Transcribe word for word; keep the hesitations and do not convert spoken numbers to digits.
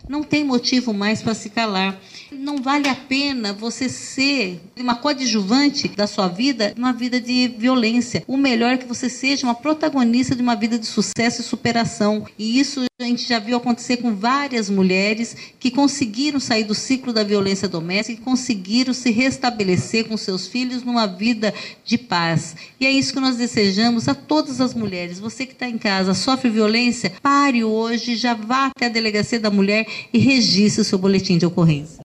não tem motivo mais para se calar. Não vale a pena você ser uma coadjuvante da sua vida, uma vida de violência. O melhor é que você seja uma protagonista de uma vida de sucesso e superação. E isso a gente já viu acontecer com várias mulheres que conseguiram sair do ciclo da violência doméstica e conseguiram se restabelecer com seus filhos numa vida de paz. E é isso que nós desejamos a todas as mulheres. Você que está em casa, sofre violência, pare hoje, já vá até a delegacia da mulher e registre o seu boletim de ocorrência.